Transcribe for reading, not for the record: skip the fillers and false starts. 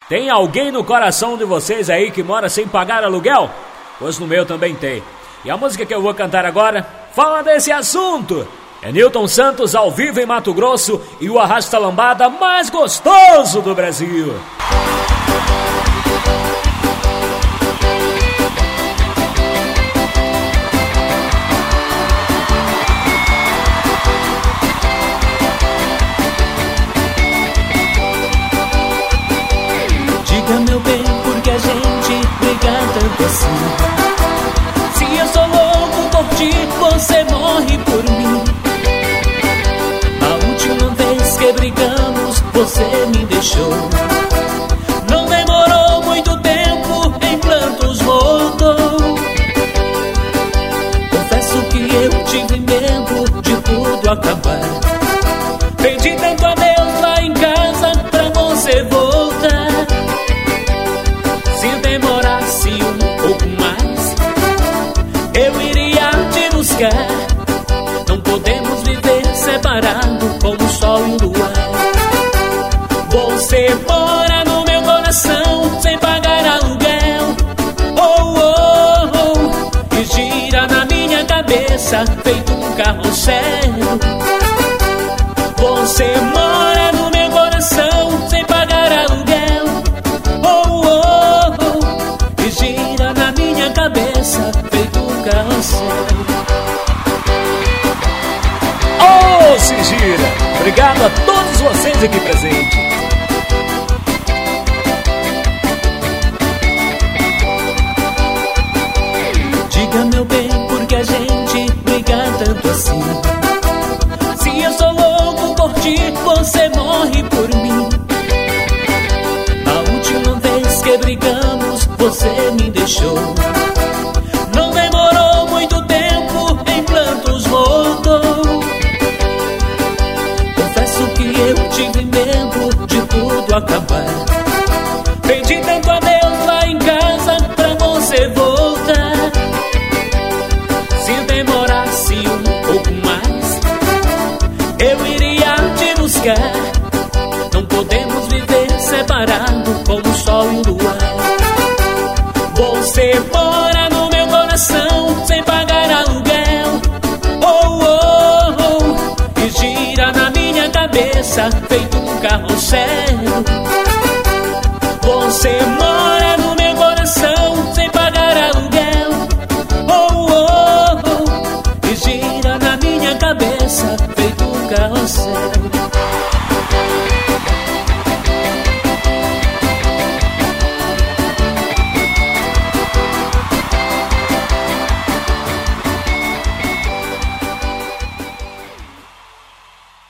Tem alguém no coração de vocês aí que mora sem pagar aluguel? Pois no meu também tem. E a música que eu vou cantar agora fala desse assunto. É Nilton Santos ao vivo em Mato Grosso e o arrasta lambada mais gostoso do Brasil. Diga, meu bem, porque a gente briga tanto assim. Se eu sou louco por ti, você morre por mim. A última vez que brigamos, você me deixou. Não demorou muito tempo, em prantos voltou. Confesso que eu tive medo de tudo acabar. Pedi tanto a Deus lá em casa pra você voltar. Se demorasse um pouco mais, eu iria te buscar. Não podemos viver separado como o sol e o luar. Você mora no meu coração sem pagar aluguel. Oh, oh, oh, e gira na minha cabeça feito um carrossel. Você mora no meu coração sem pagar aluguel. Oh, oh, oh, e gira na minha cabeça feito um carrossel. Oh, se gira! Obrigado a todos vocês aqui presentes. Diga, meu bem, porque a gente briga tanto assim. Se eu sou louco por ti, você morre por mim. A última vez que brigamos, você me deixou. Não demorou muito tempo, em prantos voltou. Confesso que eu tive medo de tudo acabar. Pedi tanto a Deus lá em casa pra você voltar. Se demorasse um pouco mais, eu iria te buscar. Não podemos viver separado como o sol e o luar. Você mora no meu coração sem pagar aluguel. Oh, oh, oh, e gira na minha cabeça feito um carrossel. Você